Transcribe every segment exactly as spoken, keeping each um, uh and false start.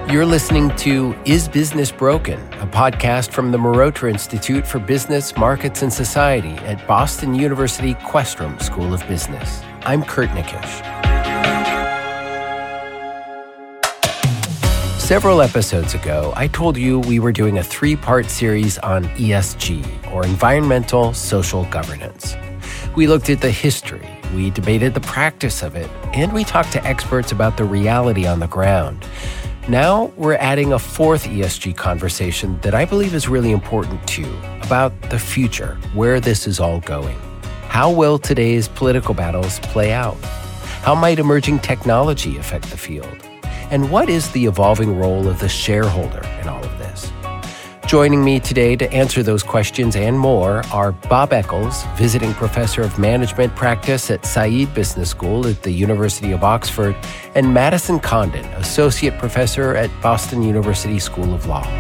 You're listening to Is Business Broken?, a podcast from the Marotra Institute for Business, Markets, and Society at Boston University Questrom School of Business. I'm Kurt Nikish. Several episodes ago, I told you we were doing a three-part series on E S G, or Environmental Social Governance. We looked at the history, we debated the practice of it, and we talked to experts about the reality on the ground. Now we're adding a fourth E S G conversation that I believe is really important too, about the future, where this is all going. How will today's political battles play out? How might emerging technology affect the field? And what is the evolving role of the shareholder in all of this? Joining me today to answer those questions and more are Bob Eccles, visiting professor of management practice at Said Business School at the University of Oxford, and Madison Condon, associate professor at Boston University School of Law.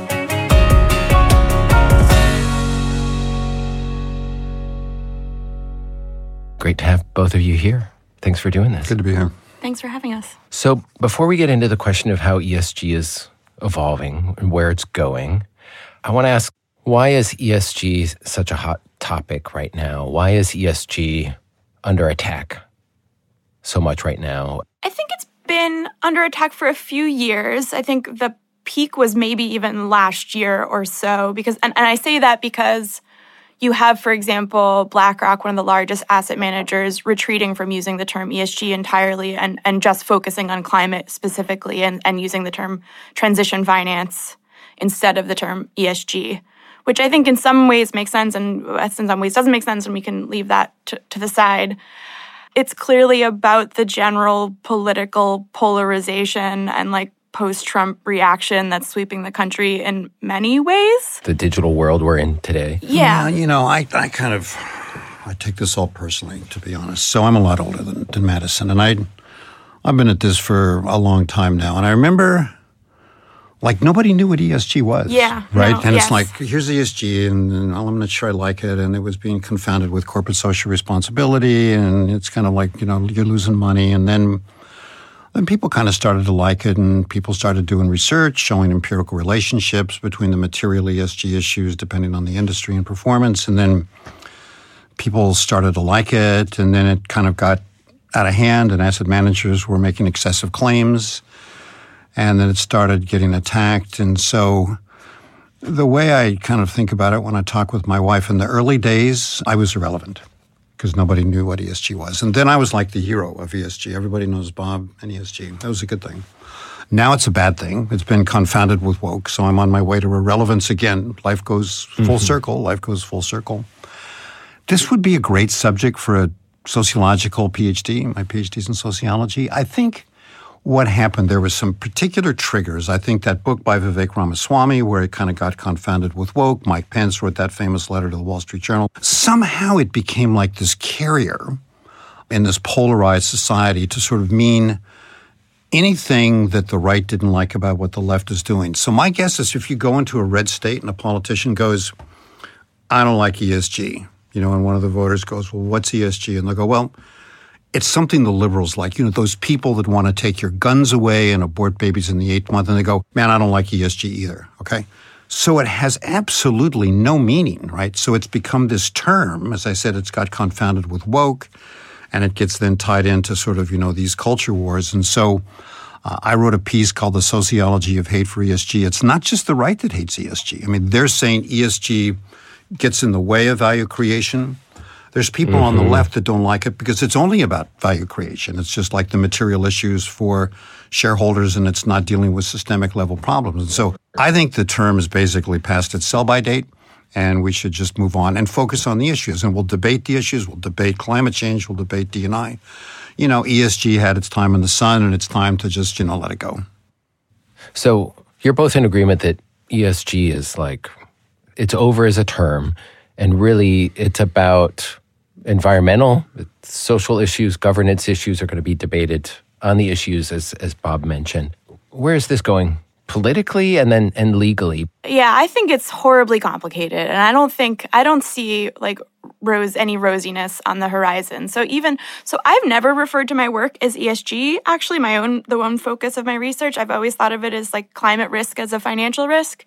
Great to have both of you here. Thanks for doing this. Good to be here. Thanks for having us. So before we get into the question of how E S G is evolving and where it's going, I want to ask, why is E S G such a hot topic right now? Why is E S G under attack so much right now? I think it's been under attack for a few years. I think the peak was maybe even last year or so. Because, and, and I say that because you have, for example, BlackRock, one of the largest asset managers, retreating from using the term E S G entirely and, and just focusing on climate specifically and, and using the term transition finance instead of the term E S G, which I think in some ways makes sense and in some ways doesn't make sense, and we can leave that to, to the side. It's clearly about the general political polarization and like post-Trump reaction that's sweeping the country in many ways. The digital world we're in today. Yeah. Uh, you know, I, I kind of, I take this all personally, to be honest. So I'm a lot older than, than Madison, and I, I've been at this for a long time now. And I remember, like, nobody knew what E S G was. Yeah. Right? No, and yes. It's like, here's E S G, and, and I'm not sure I like it. And it was being confounded with corporate social responsibility. And it's kind of like, you know, you're losing money. And then, then people kind of started to like it, and people started doing research, showing empirical relationships between the material E S G issues, depending on the industry and performance. And then people started to like it. And then it kind of got out of hand, and asset managers were making excessive claims. And then it started getting attacked. And so the way I kind of think about it when I talk with my wife, in the early days, I was irrelevant because nobody knew what E S G was. And then I was like the hero of E S G. Everybody knows Bob and E S G. That was a good thing. Now it's a bad thing. It's been confounded with woke. So I'm on my way to irrelevance again. Life goes full mm-hmm. circle. Life goes full circle. This would be a great subject for a sociological PhD. My PhD's in sociology. I think what happened, there was some particular triggers. I think that book by Vivek Ramaswamy, where it kind of got confounded with woke. Mike Pence wrote that famous letter to the Wall Street Journal. Somehow it became like this carrier in this polarized society to sort of mean anything that the right didn't like about what the left is doing. So my guess is if you go into a red state and a politician goes, I don't like E S G, you know, and one of the voters goes, well, what's E S G? And they'll go, well, it's something the liberals like, you know, those people that want to take your guns away and abort babies in the eighth month, and they go, man, I don't like E S G either, okay? So it has absolutely no meaning, right? So it's become this term, as I said, it's got confounded with woke, and it gets then tied into sort of, you know, these culture wars. And so uh, I wrote a piece called The Sociology of Hate for E S G. It's not just the right that hates E S G. I mean, they're saying E S G gets in the way of value creation. There's people mm-hmm. on the left that don't like it because it's only about value creation. It's just like the material issues for shareholders, and it's not dealing with systemic level problems. And so I think the term is basically past its sell-by date, and we should just move on and focus on the issues. And we'll debate the issues. We'll debate climate change. We'll debate D and I. You know, E S G had its time in the sun, and it's time to just, you know, let it go. So you're both in agreement that E S G is like, it's over as a term, and really it's about environmental, social issues, governance issues are going to be debated on the issues, as as Bob mentioned. Where is this going politically and then and legally? Yeah, I think it's horribly complicated, and I don't think I don't see like rose any rosiness on the horizon. So even so, I've never referred to my work as E S G. Actually, my own the one focus of my research, I've always thought of it as like climate risk as a financial risk.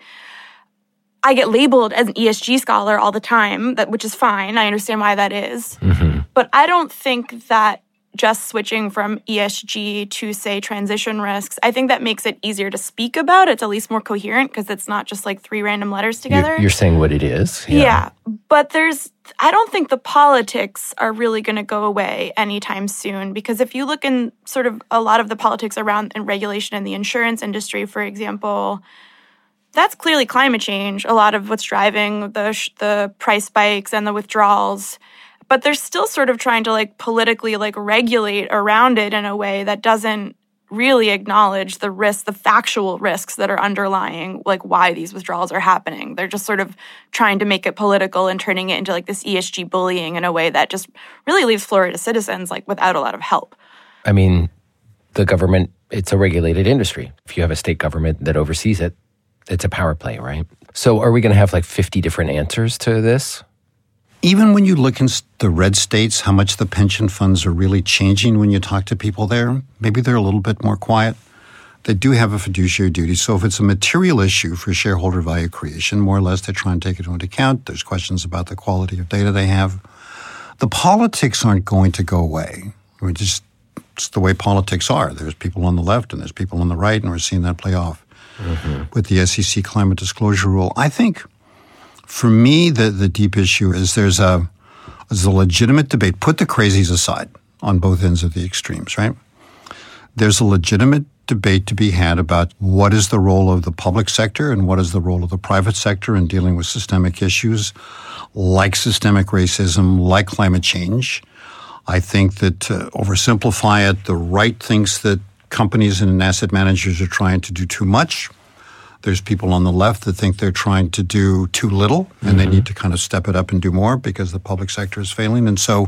I get labeled as an E S G scholar all the time, that which is fine. I understand why that is, mm-hmm. but I don't think that just switching from E S G to, say, transition risks, I think that makes it easier to speak about. It's at least more coherent because it's not just like three random letters together. You're, you're saying what it is. Yeah. yeah. But there's, I don't think the politics are really going to go away anytime soon, because if you look in sort of a lot of the politics around and regulation in the insurance industry, for example, that's clearly climate change. A lot of what's driving the the price spikes and the withdrawals. But they're still sort of trying to like politically like regulate around it in a way that doesn't really acknowledge the risks, the factual risks that are underlying like why these withdrawals are happening. They're just sort of trying to make it political and turning it into like this E S G bullying in a way that just really leaves Florida citizens like without a lot of help. I mean, the government, it's a regulated industry. If you have a state government that oversees it, it's a power play, right? So are we going to have like fifty different answers to this? Even when you look in the red states, how much the pension funds are really changing when you talk to people there, maybe they're a little bit more quiet. They do have a fiduciary duty. So if it's a material issue for shareholder value creation, more or less they try and take it into account. There's questions about the quality of data they have. The politics aren't going to go away. I mean, just, it's the way politics are. There's people on the left and there's people on the right, and we're seeing that play off mm-hmm. with the S E C climate disclosure rule. I think for me, the, the deep issue is there's a, there's a legitimate debate. Put the crazies aside on both ends of the extremes, right? There's a legitimate debate to be had about what is the role of the public sector and what is the role of the private sector in dealing with systemic issues like systemic racism, like climate change. I think that to oversimplify it, the right thinks that companies and asset managers are trying to do too much. There's people on the left that think they're trying to do too little and mm-hmm. they need to kind of step it up and do more because the public sector is failing. And so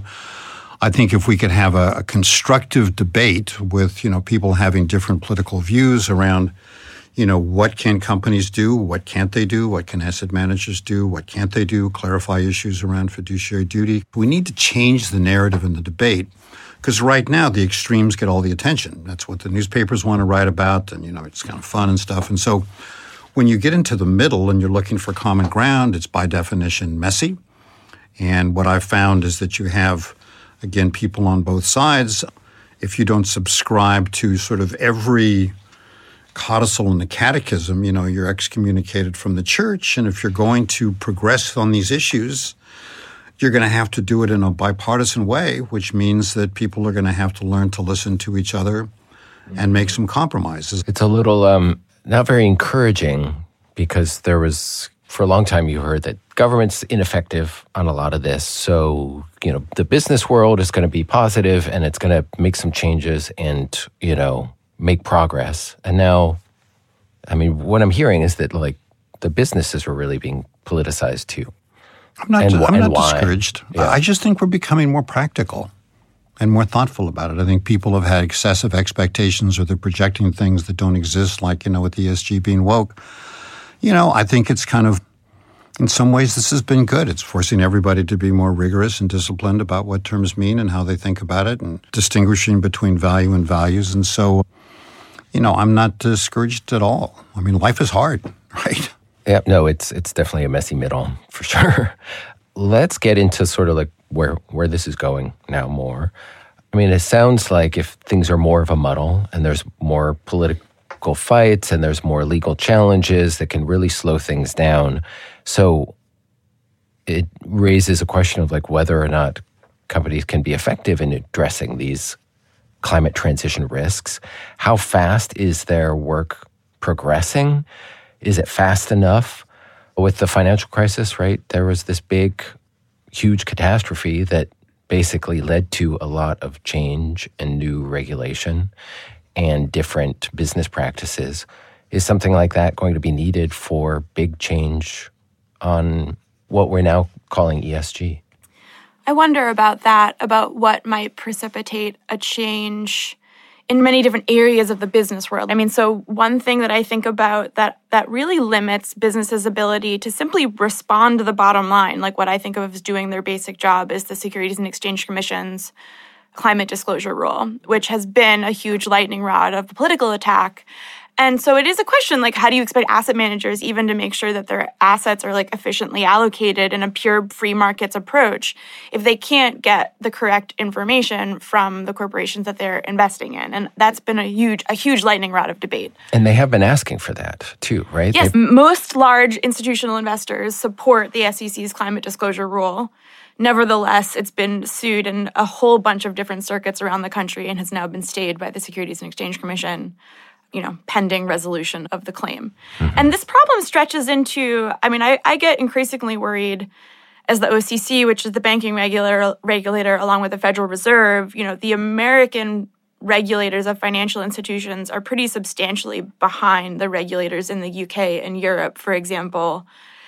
I think if we could have a, a constructive debate with, you know, people having different political views around, you know, what can companies do, what can't they do, what can asset managers do, what can't they do, clarify issues around fiduciary duty. We need to change the narrative in the debate. Because right now, the extremes get all the attention. That's what the newspapers want to write about, and, you know, it's kind of fun and stuff. And so when you get into the middle and you're looking for common ground, it's by definition messy. And what I've found is that you have, again, people on both sides. If you don't subscribe to sort of every codicil in the catechism, you know, you're excommunicated from the church. And if you're going to progress on these issues, you're going to have to do it in a bipartisan way, which means that people are going to have to learn to listen to each other and make some compromises. It's a little um, not very encouraging because there was, for a long time, you heard that government's ineffective on a lot of this. So, you know, the business world is going to be positive and it's going to make some changes and, you know, make progress. And now, I mean, what I'm hearing is that, like, the businesses are really being politicized too. I'm not, and, I'm and not why? discouraged. Yeah. I just think we're becoming more practical and more thoughtful about it. I think people have had excessive expectations or they're projecting things that don't exist, like, you know, with E S G being woke. You know, I think it's kind of, in some ways, this has been good. It's forcing everybody to be more rigorous and disciplined about what terms mean and how they think about it and distinguishing between value and values. And so, you know, I'm not discouraged at all. I mean, life is hard, right? Yeah, no, it's it's definitely a messy middle for sure. Let's get into sort of like where where this is going now more. I mean, it sounds like if things are more of a muddle and there's more political fights and there's more legal challenges that can really slow things down. So it raises a question of like whether or not companies can be effective in addressing these climate transition risks. How fast is their work progressing? Is it fast enough? With the financial crisis, right, there was this big, huge catastrophe that basically led to a lot of change and new regulation and different business practices. Is something like that going to be needed for big change on what we're now calling E S G? I wonder about that, about what might precipitate a change in many different areas of the business world. I mean, so one thing that I think about that that really limits businesses' ability to simply respond to the bottom line, like what I think of as doing their basic job, is the Securities and Exchange Commission's climate disclosure rule, which has been a huge lightning rod of the political attack. And so it is a question, like, how do you expect asset managers even to make sure that their assets are, like, efficiently allocated in a pure free markets approach if they can't get the correct information from the corporations that they're investing in? And that's been a huge, a huge lightning rod of debate. And they have been asking for that too, right? Yes, They've- most large institutional investors support the S E C's climate disclosure rule. Nevertheless, it's been sued in a whole bunch of different circuits around the country and has now been stayed by the Securities and Exchange Commission, you know, pending resolution of the claim. Mm-hmm. And this problem stretches into, I mean, I, I get increasingly worried as the O C C, which is the banking regulator, regulator along with the Federal Reserve. You know, the American regulators of financial institutions are pretty substantially behind the regulators in the U K and Europe, for example.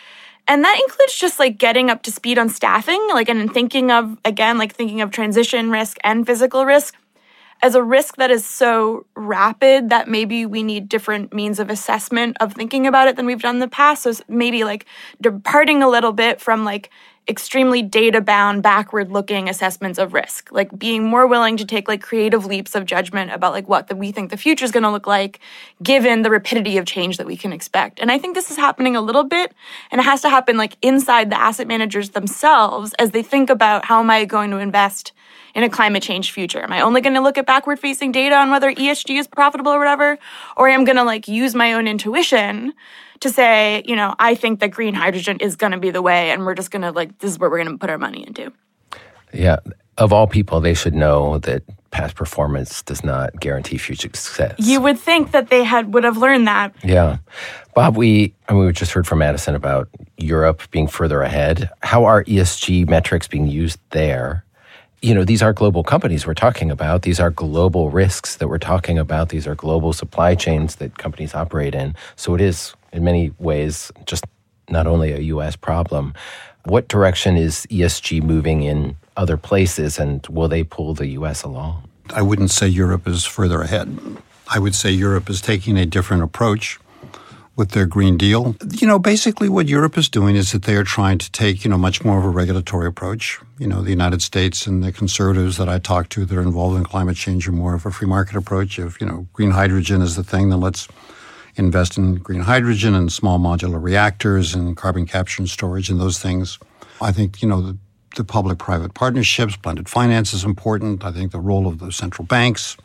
And that includes just like getting up to speed on staffing, like, and thinking of, again, like thinking of transition risk and physical risk as a risk that is so rapid that maybe we need different means of assessment of thinking about it than we've done in the past. So maybe like departing a little bit from like extremely data-bound, backward-looking assessments of risk, like being more willing to take like creative leaps of judgment about like what the, we think the future is going to look like given the rapidity of change that we can expect. And I think this is happening a little bit, and it has to happen like inside the asset managers themselves as they think about, how am I going to invest in a climate change future? Am I only going to look at backward-facing data on whether E S G is profitable or whatever? Or am I going to like use my own intuition to say, you know, I think that green hydrogen is going to be the way, and we're just going to like, this is what we're going to put our money into. Yeah. Of all people, they should know that past performance does not guarantee future success. You would think that they had would have learned that. Yeah. Bob, we, I mean, we just heard from Madison about Europe being further ahead. How are E S G metrics being used there? You know, these are global companies we're talking about. These are global risks that we're talking about. These are global supply chains that companies operate in. So it is, in many ways, just not only a U S problem. What direction is E S G moving in other places, and will they pull the U S along? I wouldn't say Europe is further ahead. I would say Europe is taking a different approach with their Green Deal. You know, basically what Europe is doing is that they are trying to take, you know, much more of a regulatory approach. You know, the United States and the conservatives that I talk to that are involved in climate change are more of a free market approach of, you know, green hydrogen is the thing, then let's invest in green hydrogen and small modular reactors and carbon capture and storage and those things. I think, you know, the, the public-private partnerships, blended finance is important. I think the role of the central banks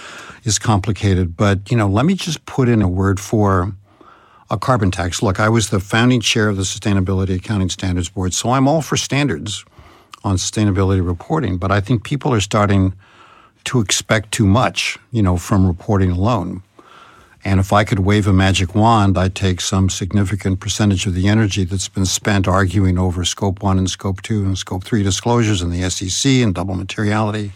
is complicated. But, you know, let me just put in a word for a carbon tax. Look, I was the founding chair of the Sustainability Accounting Standards Board, so I'm all for standards on sustainability reporting, but I think people are starting to expect too much, you know, from reporting alone. And if I could wave a magic wand, I'd take some significant percentage of the energy that's been spent arguing over Scope one and Scope two and Scope three disclosures in the S E C and double materiality.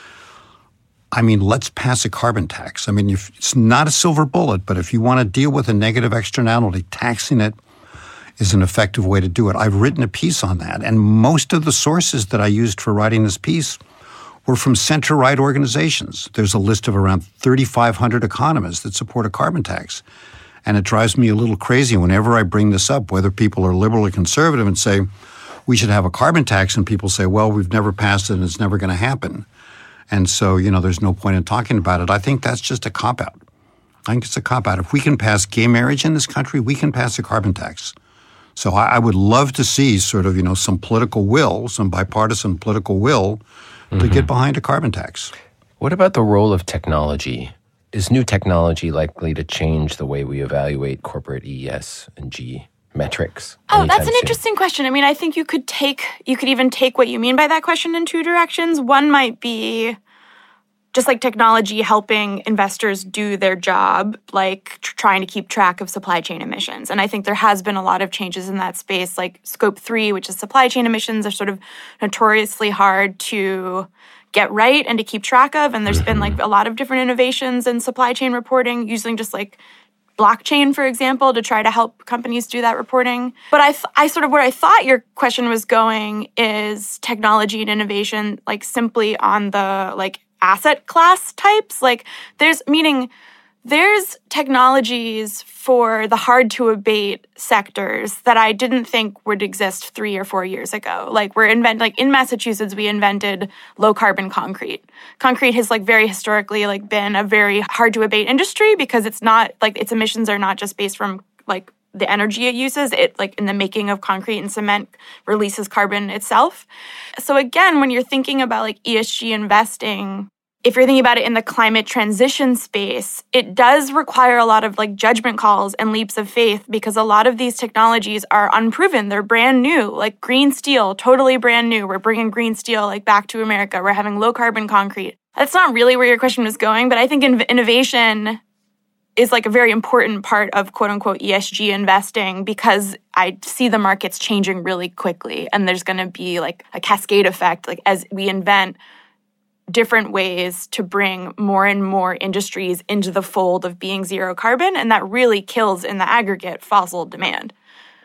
I mean, let's pass a carbon tax. I mean, if, it's not a silver bullet, but if you want to deal with a negative externality, taxing it is an effective way to do it. I've written a piece on that, and most of the sources that I used for writing this piece were from center-right organizations. There's a list of around thirty-five hundred economists that support a carbon tax. And it drives me a little crazy whenever I bring this up, whether people are liberal or conservative and say, we should have a carbon tax, and people say, well, we've never passed it and it's never going to happen. And so, you know, there's no point in talking about it. I think that's just a cop-out. I think it's a cop-out. If we can pass gay marriage in this country, we can pass a carbon tax. So I, I would love to see sort of, you know, some political will, some bipartisan political will to mm-hmm. get behind a carbon tax. What about the role of technology? Is new technology likely to change the way we evaluate corporate E S and G metrics? Oh, that's an soon? interesting question. I mean, I think you could take, you could even take what you mean by that question in two directions. One might be just like technology helping investors do their job, like tr- trying to keep track of supply chain emissions. And I think there has been a lot of changes in that space, like Scope three, which is supply chain emissions, are sort of notoriously hard to get right and to keep track of. And there's mm-hmm. been like a lot of different innovations in supply chain reporting, using just like blockchain, for example, to try to help companies do that reporting. But I, th- I sort of, where I thought your question was going is technology and innovation, like simply on the like asset class types. Like there's, meaning there's technologies for the hard to abate sectors that I didn't think would exist three or four years ago. Like we're invent, like in Massachusetts, we invented low carbon concrete. Concrete has like very historically like been a very hard to abate industry because it's not like its emissions are not just based from like the energy it uses. It like in the making of concrete and cement releases carbon itself. So again, when you're thinking about like E S G investing, if you're thinking about it in the climate transition space, it does require a lot of like judgment calls and leaps of faith because a lot of these technologies are unproven. They're brand new, like green steel, totally brand new. We're bringing green steel like back to America. We're having low carbon concrete. That's not really where your question was going, but I think in- innovation is like a very important part of quote unquote E S G investing because I see the markets changing really quickly and there's going to be like a cascade effect like as we invent different ways to bring more and more industries into the fold of being zero carbon, and that really kills in the aggregate fossil demand.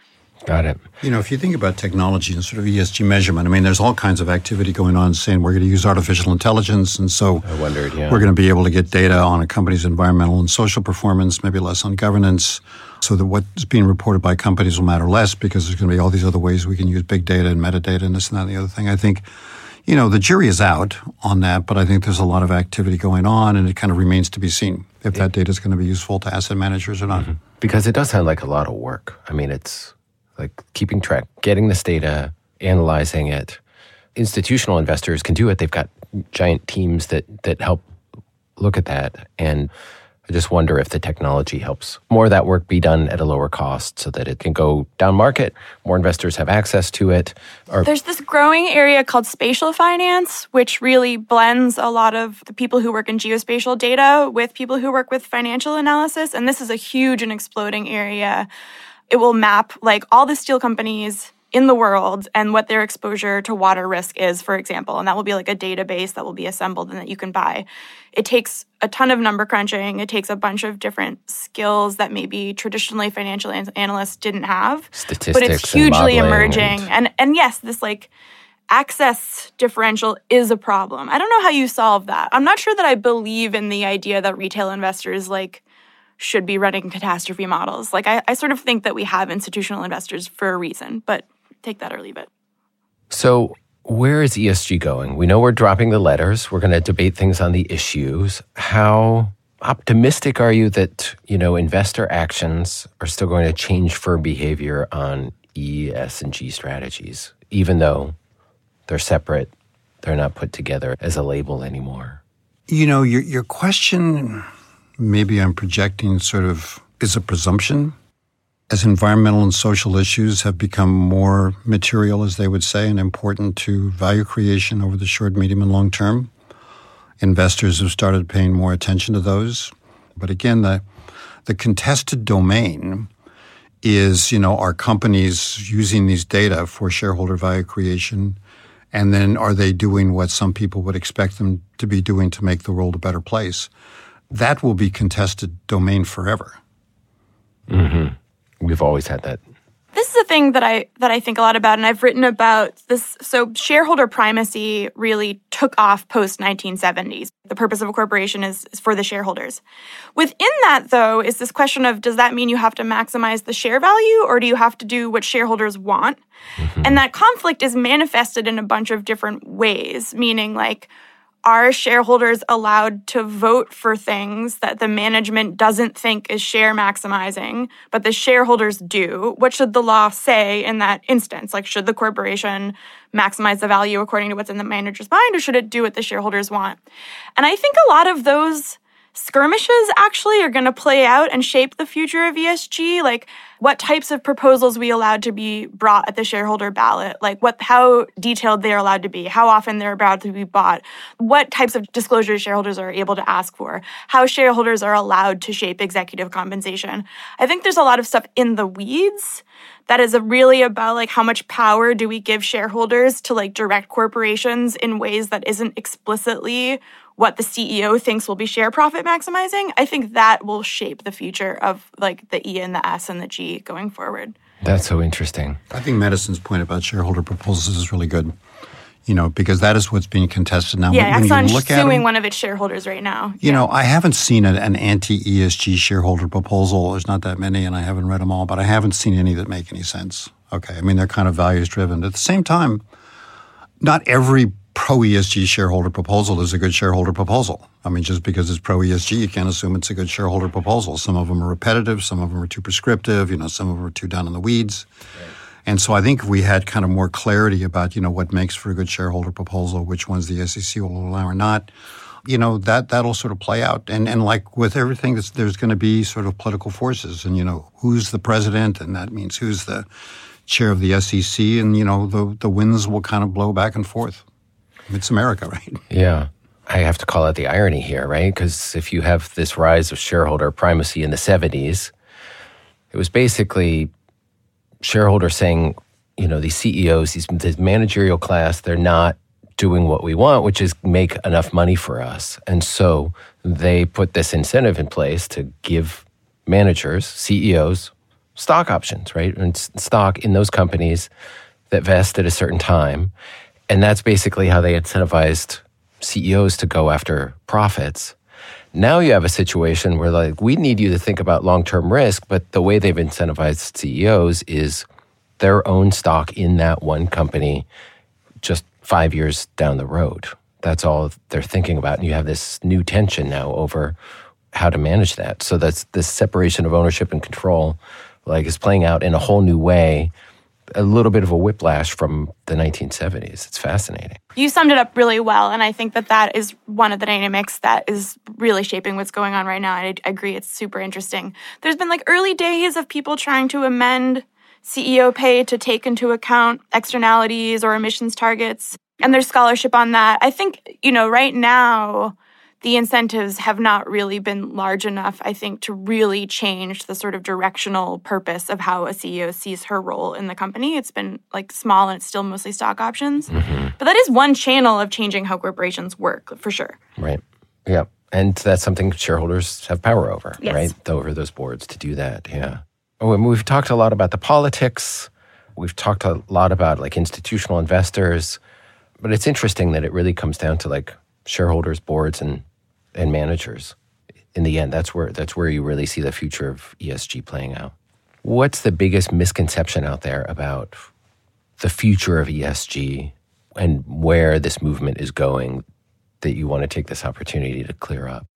Got it. You know, if you think about technology and sort of E S G measurement, I mean, there's all kinds of activity going on saying we're going to use artificial intelligence, and so I wondered, yeah. we're going to be able to get data on a company's environmental and social performance, maybe less on governance, so that what's being reported by companies will matter less because there's going to be all these other ways we can use big data and metadata and this and that and the other thing. I think You know, the jury is out on that, but I think there's a lot of activity going on, and it kind of remains to be seen if that data is going to be useful to asset managers or not. Mm-hmm. Because it does sound like a lot of work. I mean, it's like keeping track, getting this data, analyzing it. Institutional investors can do it. They've got giant teams that that help look at that. And I just wonder if the technology helps more of that work be done at a lower cost so that it can go down market, more investors have access to it. Or There's this growing area called spatial finance, which really blends a lot of the people who work in geospatial data with people who work with financial analysis. And this is a huge and exploding area. It will map like all the steel companies in the world and what their exposure to water risk is, for example. And that will be like a database that will be assembled and that you can buy. It takes a ton of number crunching. It takes a bunch of different skills that maybe traditionally financial an- analysts didn't have. Statistics, but it's hugely and emerging. And, and and yes, this like access differential is a problem. I don't know how you solve that. I'm not sure that I believe in the idea that retail investors like should be running catastrophe models. Like I, I sort of think that we have institutional investors for a reason, but take that or leave it. So where is E S G going? We know we're dropping the letters. We're going to debate things on the issues. How optimistic are you that, you know, investor actions are still going to change firm behavior on E, S, and G strategies, even though they're separate, they're not put together as a label anymore? You know, your your question, maybe I'm projecting sort of, is a presumption. As environmental and social issues have become more material, as they would say, and important to value creation over the short, medium, and long term, investors have started paying more attention to those. But again, the the contested domain is, you know, are companies using these data for shareholder value creation? And then are they doing what some people would expect them to be doing to make the world a better place? That will be contested domain forever. Mm-hmm. We've always had that. This is a thing that I that I think a lot about, and I've written about this. So shareholder primacy really took off post nineteen seventies. The purpose of a corporation is, is for the shareholders. Within that, though, is this question of, does that mean you have to maximize the share value, or do you have to do what shareholders want? Mm-hmm. And that conflict is manifested in a bunch of different ways, meaning like, are shareholders allowed to vote for things that the management doesn't think is share maximizing, but the shareholders do? What should the law say in that instance? Like, should the corporation maximize the value according to what's in the manager's mind, or should it do what the shareholders want? And I think a lot of those skirmishes actually are going to play out and shape the future of E S G. Like, what types of proposals we allowed to be brought at the shareholder ballot, like what, how detailed they're allowed to be, how often they're allowed to be bought, what types of disclosures shareholders are able to ask for, how shareholders are allowed to shape executive compensation. I think there's a lot of stuff in the weeds that is really about like how much power do we give shareholders to like direct corporations in ways that isn't explicitly what the C E O thinks will be share profit maximizing. I think that will shape the future of like the E and the S and the G going forward. That's so interesting. I think Madison's point about shareholder proposals is really good. You know, because that is what's being contested now. Yeah, when Exxon's you look at suing them, one of its shareholders right now. You yeah. know, I haven't seen an, an anti-E S G shareholder proposal. There's not that many, and I haven't read them all, but I haven't seen any that make any sense. Okay, I mean, they're kind of values-driven. At the same time, not every pro-E S G shareholder proposal is a good shareholder proposal. I mean, just because it's pro-E S G, you can't assume it's a good shareholder proposal. Some of them are repetitive. Some of them are too prescriptive. You know, some of them are too down in the weeds. Right. And so I think if we had kind of more clarity about, you know, what makes for a good shareholder proposal, which ones the S E C will allow or not, you know, that, that'll sort of play out. And and like with everything, that's, there's going to be sort of political forces. And, you know, who's the president? And that means who's the chair of the S E C? And, you know, the, the winds will kind of blow back and forth. It's America, right? Yeah. I have to call out the irony here, right? Because if you have this rise of shareholder primacy in the seventies, it was basically shareholders saying, you know, these C E Os, these this managerial class, they're not doing what we want, which is make enough money for us. And so they put this incentive in place to give managers, C E Os, stock options, right? And stock in those companies that vest at a certain time. And that's basically how they incentivized C E Os to go after profits. Now you have a situation where, like, we need you to think about long-term risk, but the way they've incentivized C E Os is their own stock in that one company just five years down the road. That's all they're thinking about. And you have this new tension now over how to manage that. So that's this separation of ownership and control, like, is playing out in a whole new way. A little bit of a whiplash from the nineteen seventies. It's fascinating. You summed it up really well, and I think that that is one of the dynamics that is really shaping what's going on right now. I agree, it's super interesting. There's been like early days of people trying to amend C E O pay to take into account externalities or emissions targets, and there's scholarship on that. I think, you know, right now, the incentives have not really been large enough, I think, to really change the sort of directional purpose of how a C E O sees her role in the company. It's been like small and it's still mostly stock options. Mm-hmm. But that is one channel of changing how corporations work, for sure. Right. Yeah. And that's something shareholders have power over, yes. right? Over those boards to do that. Yeah. Oh, and we've talked a lot about the politics. We've talked a lot about like institutional investors. But it's interesting that it really comes down to like shareholders, boards, and and managers. In the end, that's where that's where you really see the future of E S G playing out. What's the biggest misconception out there about the future of E S G and where this movement is going that you want to take this opportunity to clear up?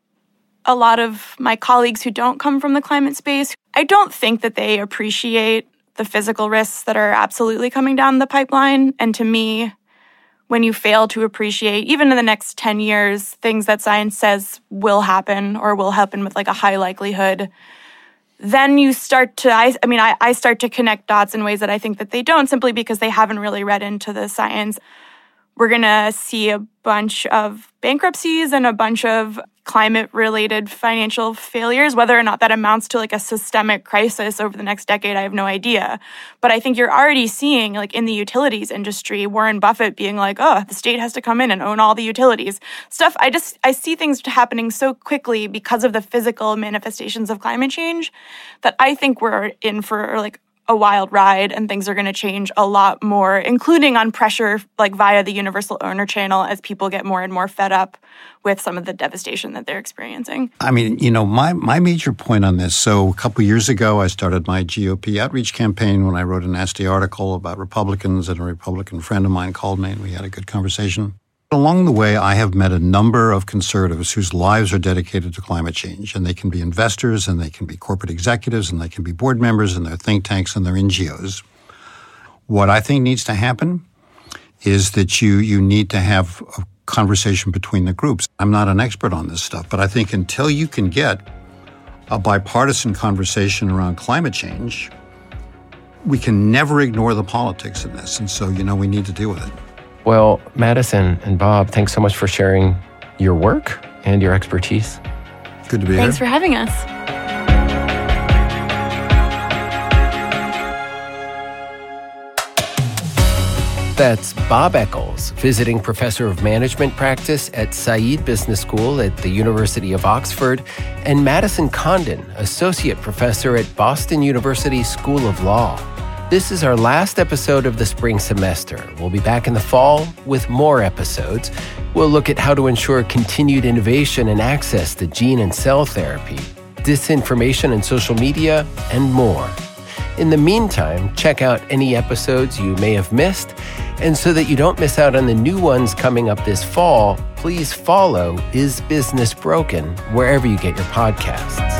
A lot of my colleagues who don't come from the climate space, I don't think that they appreciate the physical risks that are absolutely coming down the pipeline. And to me, when you fail to appreciate, even in the next ten years, things that science says will happen or will happen with like a high likelihood, then you start to, I, I mean, I, I start to connect dots in ways that I think that they don't, simply because they haven't really read into the science. We're going to see a bunch of bankruptcies and a bunch of climate-related financial failures. Whether or not that amounts to like a systemic crisis over the next decade, I have no idea. But I think you're already seeing, like in the utilities industry, Warren Buffett being like, oh, the state has to come in and own all the utilities. Stuff, I just, I see things happening so quickly because of the physical manifestations of climate change that I think we're in for like a wild ride, and things are going to change a lot more, including on pressure, like via the universal owner channel, as people get more and more fed up with some of the devastation that they're experiencing. I mean, you know, my, my major point on this, so a couple of years ago, I started my G O P outreach campaign when I wrote a nasty article about Republicans, and a Republican friend of mine called me, and we had a good conversation. Along the way, I have met a number of conservatives whose lives are dedicated to climate change, and they can be investors, and they can be corporate executives, and they can be board members, and their think tanks, and their N G Os. What I think needs to happen is that you you need to have a conversation between the groups. I'm not an expert on this stuff, but I think until you can get a bipartisan conversation around climate change, we can never ignore the politics in this, and so, you know, we need to deal with it. Well, Madison and Bob, thanks so much for sharing your work and your expertise. Good to be here. Thanks for having us. That's Bob Eccles, visiting professor of management practice at Said Business School at the University of Oxford, and Madison Condon, associate professor at Boston University School of Law. This is our last episode of the spring semester. We'll be back in the fall with more episodes. We'll look at how to ensure continued innovation and access to gene and cell therapy, disinformation and social media, and more. In the meantime, check out any episodes you may have missed. And so that you don't miss out on the new ones coming up this fall, please follow Is Business Broken wherever you get your podcasts.